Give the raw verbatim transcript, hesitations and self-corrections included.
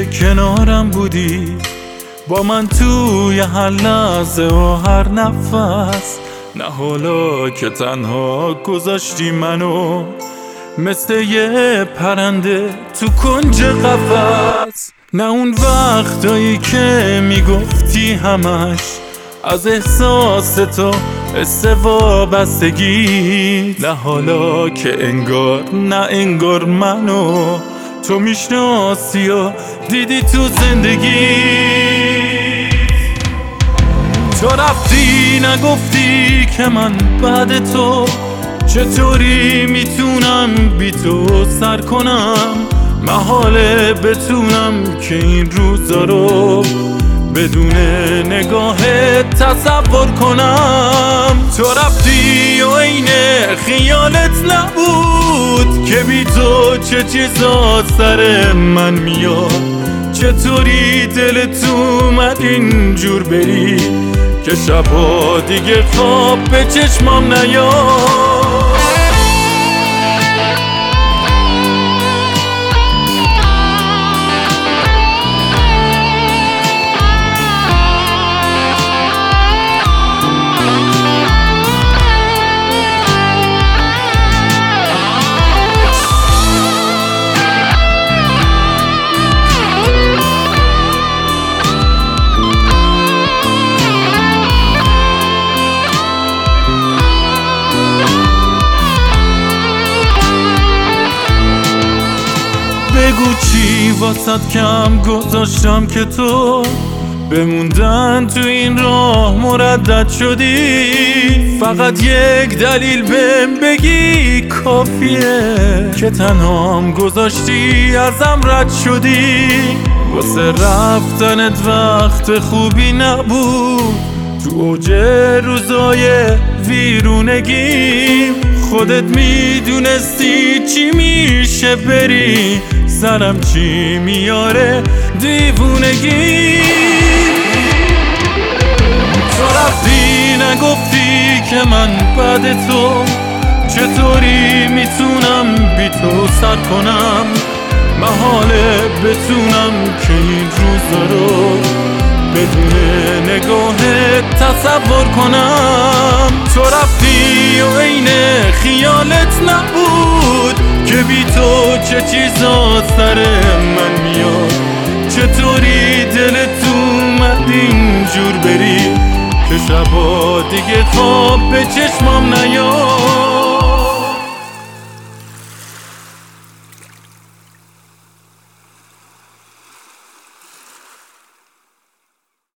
که کنارم بودی، با من توی هر لحظه و هر نفس. نه حالا که تنها گذاشتی منو مثل یه پرنده تو کنج قفس. نه اون وقتایی که میگفتی همش از احساس تو حس وابستگی. نه حالا که انگار نه انگار منو تو میشناسی و دیدی تو زندگی. تو رفتی نگفتی که من بعد تو چطوری میتونم بی تو سر کنم. محاله بتونم که این روزا رو بدون نگاه تصور کنم. تو رفتی و عین خیالت نبود که بی تو چه چیزا سر من میاد. چطوری دلت اومد اینجور بری که شبا دیگه خواب به چشمام نیاد. بگو چی واسد کم گذاشتم که تو بموندن تو این راه مردد شدی. فقط یک دلیل بهم بگی کافیه که تنهام گذاشتی ازم رد شدی. واسه رفتنت وقت خوبی نبود، تو اوج روزای ویرونگی. خودت میدونستی چی میشه بری، سرم چی میاره دیوونگی. تو رفتی نگفتی که من بعد تو چطوری میتونم بی تو سر کنم. محاله بتونم که این روزا رو بدون نگاه تصور کنم. تو رفتی و عین خیالت نبود که بی تو چه چیزا سر من میاد. چطوری دلت اومد اینجور بری که شبا دیگه خواب به چشمام نیاد.